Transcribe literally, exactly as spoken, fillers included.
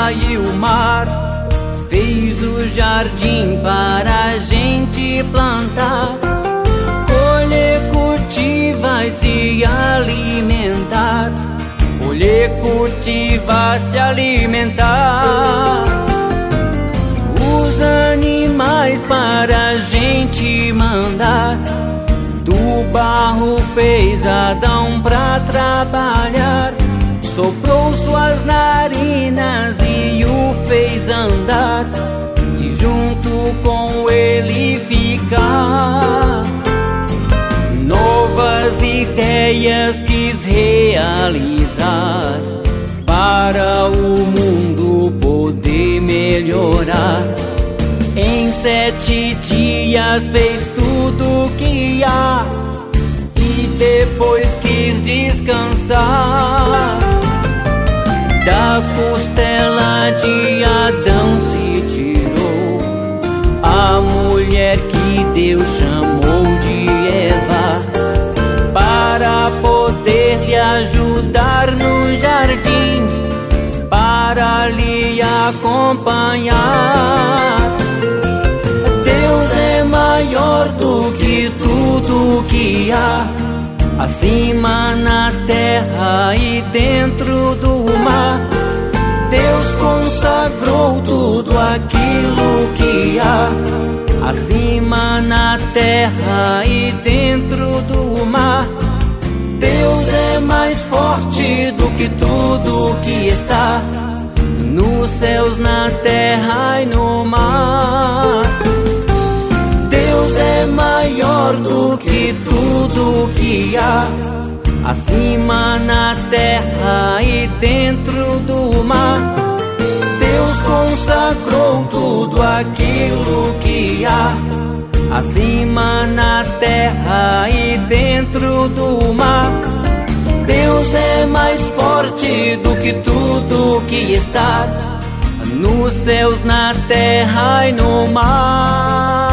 terra e o mar, fez o jardim para a gente plantar, colher, cultivar e se alimentar, colher, cultivar, se alimentar. Os animais para a gente mandar, do barro fez Adão pra trabalhar, soprou suas narinas e o fez andar, e junto com ele ficar. Novas ideias quis realizar, para o mundo poder melhorar. Em sete dias fez tudo que há, e depois quis descansar. Da costela de Adão se tirou a mulher que Deus chamou de Eva, para poder lhe ajudar no jardim, para lhe acompanhar. Deus é maior do que tudo que há, acima na terra e dentro do mar. Deus consagrou tudo aquilo que há, acima na terra e dentro do mar. Deus é mais forte do que tudo que está nos céus, na terra e no mar. Deus é maior do que tudo que há, acima na terra e dentro do mar. Deus consagrou tudo aquilo que há, acima na terra e dentro do mar. Deus é mais forte do que tudo que está nos céus, na terra e no mar.